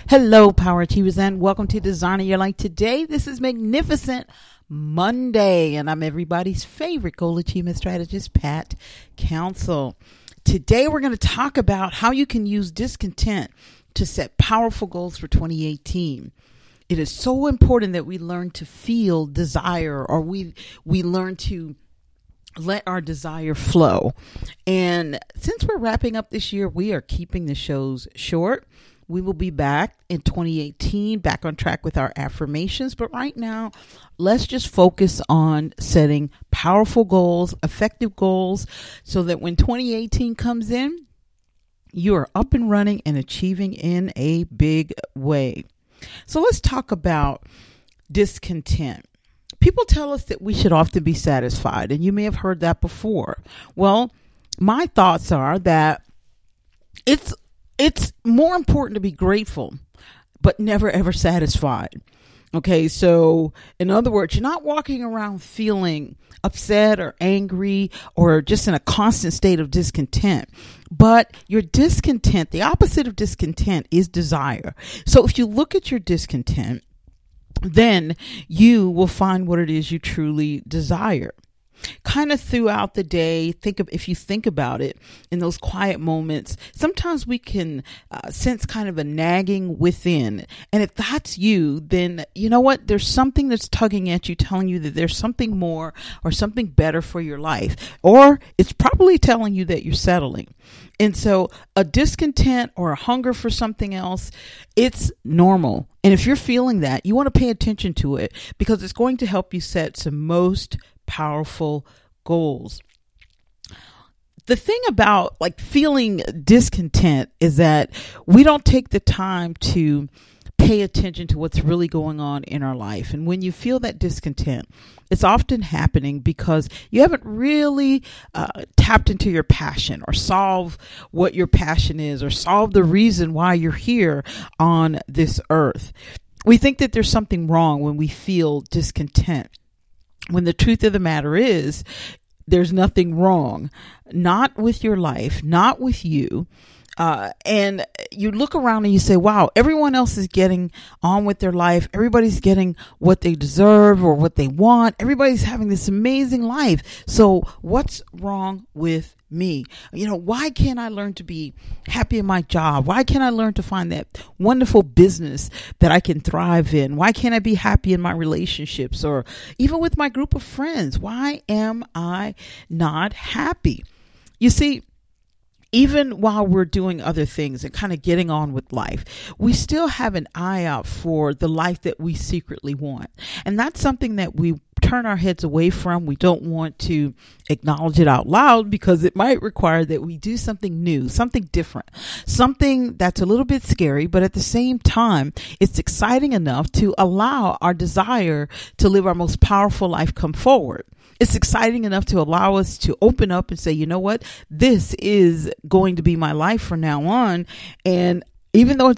Hello, Power Achievers, and welcome to Designing Your Life. Today, this is Magnificent Monday, and I'm everybody's favorite goal achievement strategist, Pat Council. Today, we're going to talk about how you can use discontent to set powerful goals for 2018. It is so important that we learn to feel desire, or we learn to let our desire flow. And since we're wrapping up this year, we are keeping the shows short. We will be back in 2018, back on track with our affirmations. But right now, let's just focus on setting powerful goals, effective goals, so that when 2018 comes in, you are up and running and achieving in a big way. So let's talk about discontent. People tell us that we should often be satisfied, and you may have heard that before. Well, my thoughts are that it's more important to be grateful, but never ever satisfied. Okay, so in other words, you're not walking around feeling upset or angry or just in a constant state of discontent. But your discontent, the opposite of discontent is desire. So if you look at your discontent, then you will find what it is you truly desire. Kind of throughout the day, if you think about it, in those quiet moments, sometimes we can sense kind of a nagging within. And if that's you, then you know what? There's something that's tugging at you, telling you that there's something more or something better for your life. Or it's probably telling you that you're settling. And so a discontent or a hunger for something else, it's normal. And if you're feeling that, you want to pay attention to it, because it's going to help you set some most powerful goals. The thing about feeling discontent is that we don't take the time to pay attention to what's really going on in our life. And when you feel that discontent, it's often happening because you haven't really tapped into your passion, or solve what your passion is, or solve the reason why you're here on this earth. We think that there's something wrong when we feel discontent, when the truth of the matter is there's nothing wrong, not with your life, not with you. And you look around and you say, wow, everyone else is getting on with their life. Everybody's getting what they deserve or what they want. Everybody's having this amazing life. So what's wrong with me? Why can't I learn to be happy in my job? Why can't I learn to find that wonderful business that I can thrive in? Why can't I be happy in my relationships, or even with my group of friends? Why am I not happy? You see, even while we're doing other things and kind of getting on with life, we still have an eye out for the life that we secretly want. And that's something that we turn our heads away from. We don't want to acknowledge it out loud because it might require that we do something new, something different, something that's a little bit scary, but at the same time, it's exciting enough to allow our desire to live our most powerful life come forward. It's exciting enough to allow us to open up and say, you know what, this is going to be my life from now on. And even though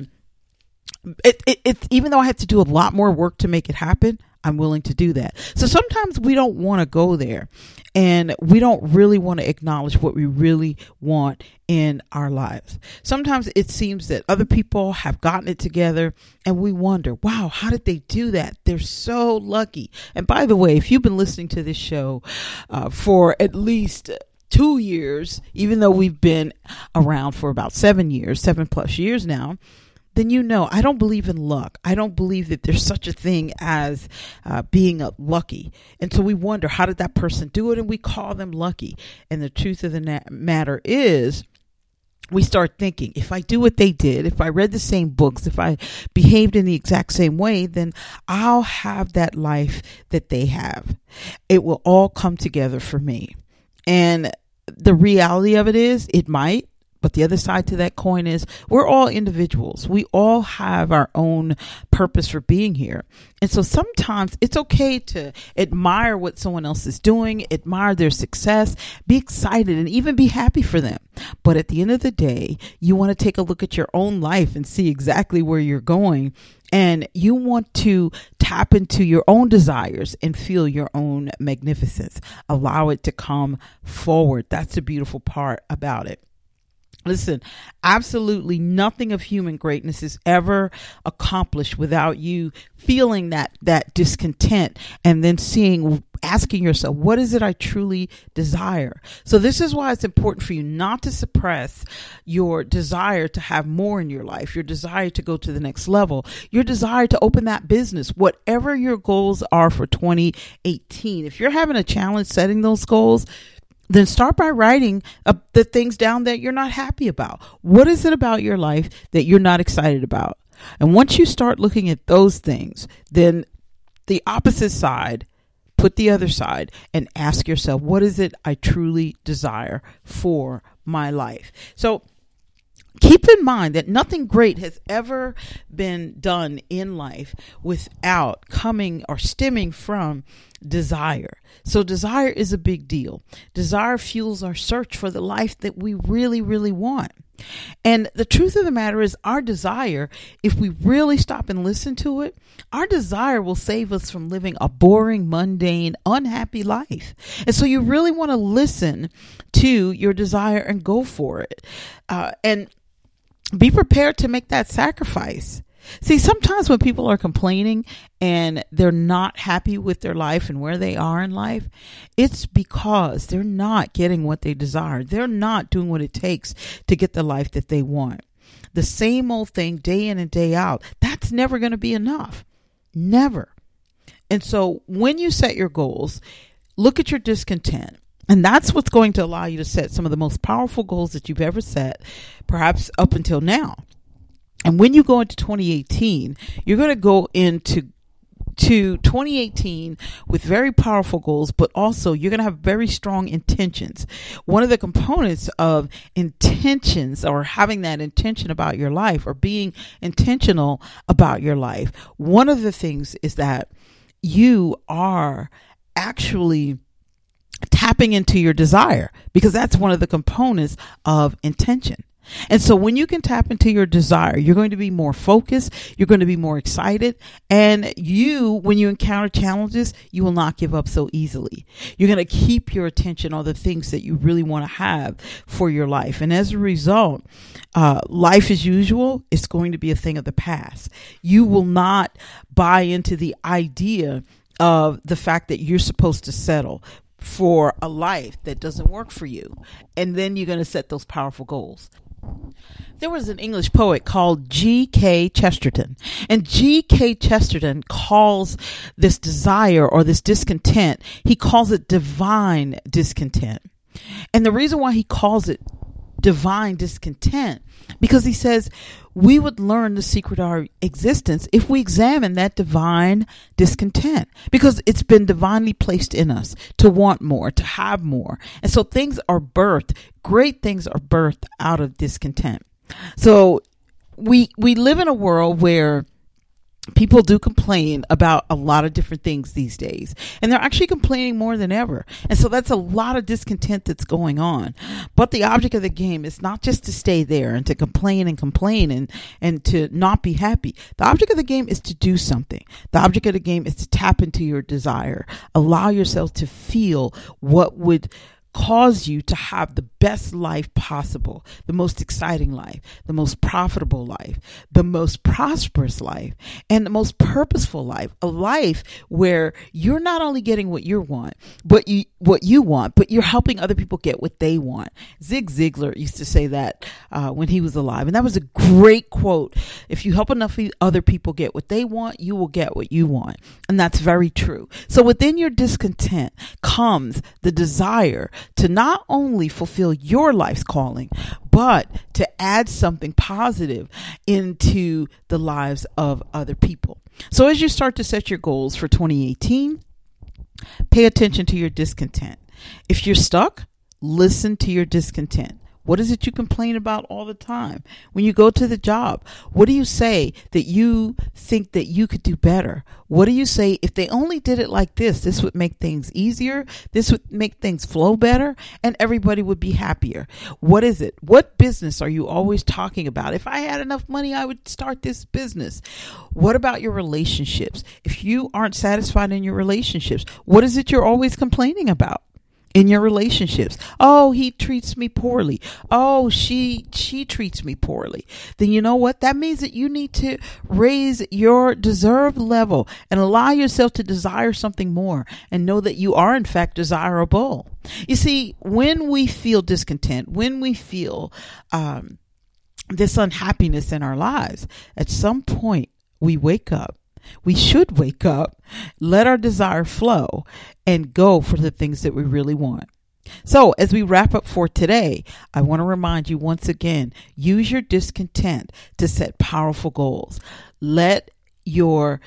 even though I have to do a lot more work to make it happen, I'm willing to do that. So sometimes we don't want to go there, and we don't really want to acknowledge what we really want in our lives. Sometimes it seems that other people have gotten it together, and we wonder, wow, how did they do that? They're so lucky. And by the way, if you've been listening to this show for at least 2 years, even though we've been around for about 7+ years now, then I don't believe in luck. I don't believe that there's such a thing as being lucky. And so we wonder, how did that person do it? And we call them lucky. And the truth of the matter is, we start thinking, if I do what they did, if I read the same books, if I behaved in the exact same way, then I'll have that life that they have. It will all come together for me. And the reality of it is, it might. But the other side to that coin is, we're all individuals. We all have our own purpose for being here. And so sometimes it's okay to admire what someone else is doing, admire their success, be excited, and even be happy for them. But at the end of the day, you want to take a look at your own life and see exactly where you're going. And you want to tap into your own desires and feel your own magnificence. Allow it to come forward. That's the beautiful part about it. Listen, absolutely nothing of human greatness is ever accomplished without you feeling that discontent and then asking yourself, what is it I truly desire? So this is why it's important for you not to suppress your desire to have more in your life, your desire to go to the next level, your desire to open that business, whatever your goals are for 2018. If you're having a challenge setting those goals, then start by writing the things down that you're not happy about. What is it about your life that you're not excited about? And once you start looking at those things, then the opposite side, put the other side and ask yourself, what is it I truly desire for my life? So keep in mind that nothing great has ever been done in life without coming or stemming from desire. So desire is a big deal. Desire fuels our search for the life that we really, really want. And the truth of the matter is, our desire, if we really stop and listen to it, our desire will save us from living a boring, mundane, unhappy life. And so you really want to listen to your desire and go for it. And be prepared to make that sacrifice. See, sometimes when people are complaining and they're not happy with their life and where they are in life, it's because they're not getting what they desire. They're not doing what it takes to get the life that they want. The same old thing day in and day out, that's never going to be enough. Never. And so when you set your goals, look at your discontent. And that's what's going to allow you to set some of the most powerful goals that you've ever set, perhaps up until now. And when you go into 2018, you're going to go into 2018 with very powerful goals, but also you're going to have very strong intentions. One of the components of intentions, or having that intention about your life, or being intentional about your life, one of the things is that you are actually tapping into your desire, because that's one of the components of intention. And so when you can tap into your desire, you're going to be more focused, you're going to be more excited, and when you encounter challenges, you will not give up so easily. You're going to keep your attention on the things that you really want to have for your life. And as a result, life as usual is going to be a thing of the past. You will not buy into the idea of the fact that you're supposed to settle for a life that doesn't work for you. And then you're going to set those powerful goals. There was an English poet called G.K. Chesterton, and G.K. Chesterton calls this desire or this discontent, he calls it divine discontent. And the reason why he calls it divine discontent, because he says we would learn the secret of our existence if we examine that divine discontent, because it's been divinely placed in us to want more, to have more. And so things are birthed, great things are birthed out of discontent. So we live in a world where people do complain about a lot of different things these days, and they're actually complaining more than ever. And so that's a lot of discontent that's going on. But the object of the game is not just to stay there and to complain and to not be happy. The object of the game is to do something. The object of the game is to tap into your desire. Allow yourself to feel what would cause you to have the best life possible, the most exciting life, the most profitable life, the most prosperous life, and the most purposeful life. A life where you're not only getting what you want, but you're helping other people get what they want. Zig Ziglar used to say that when he was alive, and that was a great quote. If you help enough other people get what they want, you will get what you want. And that's very true. So within your discontent comes the desire to not only fulfill your life's calling, but to add something positive into the lives of other people. So as you start to set your goals for 2018, pay attention to your discontent. If you're stuck, listen to your discontent. What is it you complain about all the time? When you go to the job, what do you say that you think that you could do better? What do you say, if they only did it like this would make things easier, this would make things flow better, and everybody would be happier? What is it? What business are you always talking about? If I had enough money, I would start this business. What about your relationships? If you aren't satisfied in your relationships, what is it you're always complaining about? in your relationships. Oh, he treats me poorly. Oh, she treats me poorly. Then you know what? That means that you need to raise your deserved level and allow yourself to desire something more and know that you are in fact desirable. You see, when we feel discontent, when we feel this unhappiness in our lives, at some point we wake up. We should wake up, let our desire flow, and go for the things that we really want. So as we wrap up for today, I want to remind you once again, use your discontent to set powerful goals. Let your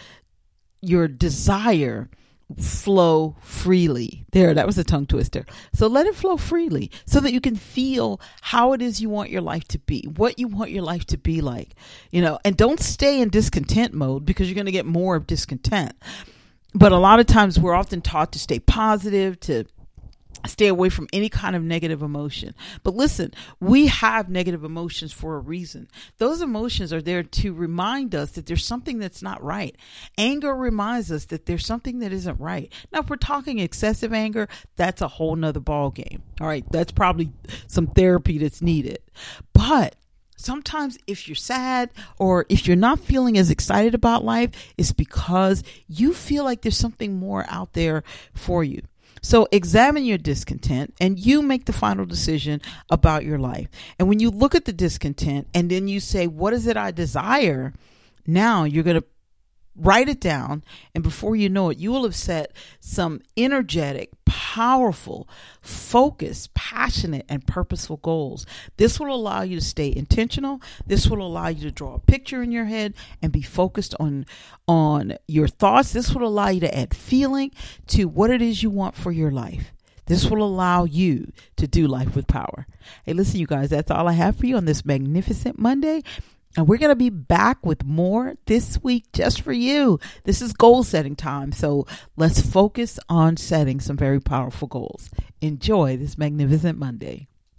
desire flow freely. There, that was a tongue twister. So let it flow freely so that you can feel how it is you want your life to be, what you want your life to be like, and don't stay in discontent mode because you're going to get more of discontent. But a lot of times we're often taught to stay positive, to stay away from any kind of negative emotion. But listen, we have negative emotions for a reason. Those emotions are there to remind us that there's something that's not right. Anger reminds us that there's something that isn't right. Now, if we're talking excessive anger, that's a whole nother ball game. All right. That's probably some therapy that's needed. But sometimes if you're sad or if you're not feeling as excited about life, it's because you feel like there's something more out there for you. So examine your discontent and you make the final decision about your life. And when you look at the discontent and then you say, what is it I desire? Now you're going to write it down. And before you know it, you will have set some energetic, powerful, focused, passionate, and purposeful goals. This will allow you to stay intentional. This will allow you to draw a picture in your head and be focused on your thoughts. This will allow you to add feeling to what it is you want for your life. This will allow you to do life with power. Hey, listen, you guys, that's all I have for you on this magnificent Monday. And we're going to be back with more this week just for you. This is goal setting time. So let's focus on setting some very powerful goals. Enjoy this magnificent Monday.